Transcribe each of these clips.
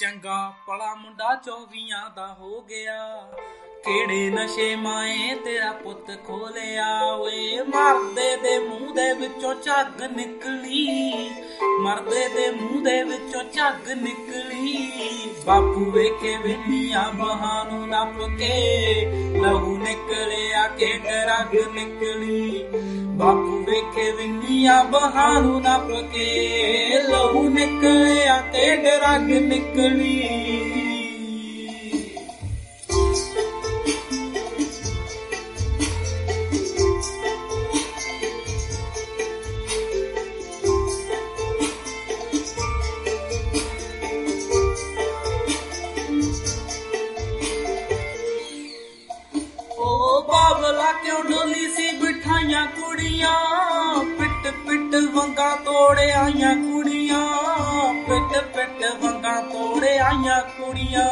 ਚੰਗਾ ਭਲਾ ਮੁੰਡਾ 24 ਦਾ ਹੋ ਗਿਆ। ਕਿਹੜੇ ਨਸ਼ੇ ਮਾਏ ਤੇਰਾ ਪੁੱਤ ਖੋਲਿਆ ਓਏ। ਮਰਦੇ ਦੇ ਮੂੰਹ ਦੇ ਵਿੱਚੋਂ ਝੱਗ ਨਿਕਲੀ, ਮਰਦੇ ਦੇ ਮੂੰਹ ਦੇ ਵਿੱਚੋਂ ਝੱਗ ਨਿਕਲੀ। ਬਾਪੂ ਵੇਖੇ ਵਿੰਨੀਆਂ ਬਾਹਾਂ ਨੂੰ ਨੱਪ ਕੇ ਲਹੂ ਨਿਕਲਿਆ ਕਿ ਰਗ ਨਿਕਲੀ। ਬਾਪੂ ਵੇਖੇ ਵਿੰਨੀਆਂ ਬਾਹਾਂ ਨੂੰ ਨੱਪ ਕੇ ਲਹੂ ਨਿਕਲਿਆ ਕਿ ਰਗ ਨਿਕਲੀ। ਬਾਬਲਾ ਕਿਉਂ ਡੋਲੀ ਸੀ ਬਿਠਾਈਆਂ ਕੁੜੀਆਂ, ਪਿੱਟ ਪਿੱਟ ਵੰਗਾਂ ਤੋੜੇ ਆਈਆਂ ਕੁੜੀਆਂ, ਪਿੱਟ ਪਿੱਟ ਵੰਗਾਂ ਤੋੜੇ ਆਈਆਂ ਕੁੜੀਆਂ।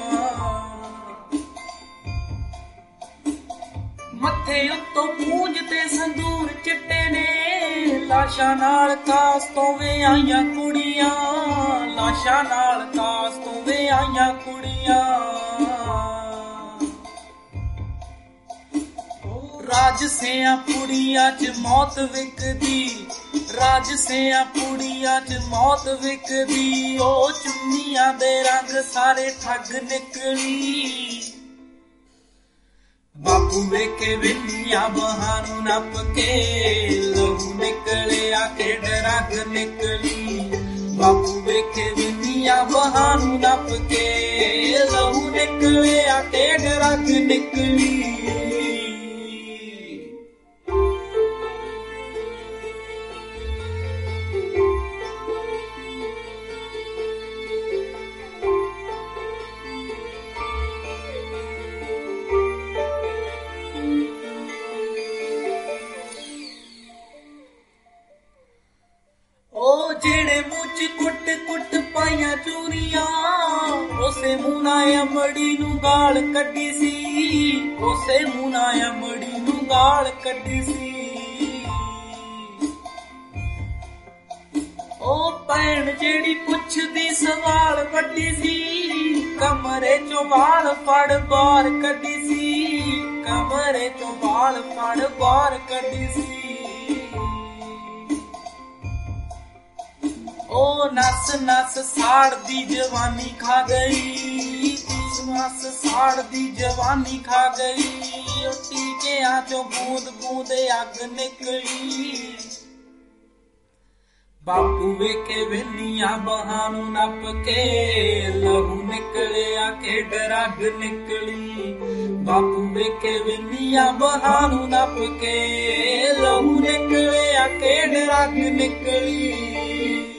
ਮੱਥੇ ਉੱਤੋਂ ਪੂੰਝ ਤੇ ਸੰਦੂਰ ਚਿੱਟੇ ਨੇ, ਲਾਸ਼ਾਂ ਨਾਲ ਕਾਸ ਤੋਂ ਵੇ ਆਈਆਂ ਕੁੜੀਆਂ, ਲਾਸ਼ਾਂ ਨਾਲ ਕਾਸ ਤੋਂ ਵੇ ਆਈਆਂ ਕੁੜੀਆਂ। ਰਾਜਸਿਆਂ ਪੁੜੀਆਂ ਚ ਮੌਤ ਵਿਕਦੀ, ਰਾਜਸਿਆਂ ਪੁੜੀਆਂ ਚ ਮੌਤ ਵਿਕਦੀ। ਉਹ ਚੁੰਨੀਆਂ ਦੇ ਰੰਗ ਸਾਰੇ ਠੱਗ ਨਿਕਲੀ। ਬਾਪੂ ਵੇਖੇ ਵਿੰਨੀਆਂ ਬਾਹਾਂ ਨੂੰ ਨੱਪ ਕੇ ਲਹੂ ਨਿਕਲਿਆ ਕਿ ਰਗ ਨਿਕਲੀ। ਬਾਪੂ ਵੇਖੇ ਵਿੰਨੀਆਂ ਬਾਹਾਂ ਨੂੰ ਨੱਪ ਕੇ ਲਹੂ ਨਿਕਲਿਆ ਕਿ ਰਗ ਨਿਕਲੀ। ਉਹ ਜਿਹੜੇ ਮੂੰਹ ਚ ਕੁੱਟ ਕੁੱਟ ਪਾਈਆਂ ਚੂਰੀਆਂ, ਉਸੇ ਮੂੰਹ ਨਾਲ ਅਮੜੀ ਨੂੰ ਗਾਲ ਕੱਢੀ ਸੀ, ਉਸੇ ਮੂੰਹ ਨਾਲ ਅਮੜੀ ਨੂੰ ਗਾਲ ਕੱਢੀ ਸੀ। ਉਹ ਭੈਣ ਜਿਹੜੀ ਪੁੱਛਦੀ ਸਵਾਲ ਵੱਡੀ ਸੀ, ਕਮਰੇ ਚੋਂ ਵਾਲ ਫੜ ਬਾਹਰ ਕੱਢੀ ਸੀ, ਕਮਰੇ ਚੋਂ ਵਾਲ ਫੜ ਬਾਹਰ ਕੱਢੀ ਸੀ। ਉਹ ਨਸ ਨਸ ਸਾੜਦੀ ਜਵਾਨੀ ਖਾ ਗਈ, ਨਸ ਸਾੜਦੀ ਜਵਾਨੀ ਖਾ ਗਈ। ਉਹ ਟੀਕਿਆਂ ਚੋਂ ਬੂੰਦ ਬੂੰਦ ਅੱਗ ਨਿਕਲੀ। ਬਾਪੂ ਵੇਖੇ ਵਿੰਨੀਆਂ ਬਾਹਾਂ ਨੂੰ ਨੱਪ ਕੇ ਲਹੂ ਨਿਕਲਿਆ ਕਿ ਰਗ ਨਿਕਲੀ। ਬਾਪੂ ਵੇਖੇ ਵਿੰਨੀਆਂ ਬਾਹਾਂ ਨੂੰ ਨੱਪ ਕੇ ਲਹੂ ਨਿਕਲਿਆ ਕਿ ਰਗ ਨਿਕਲੀ।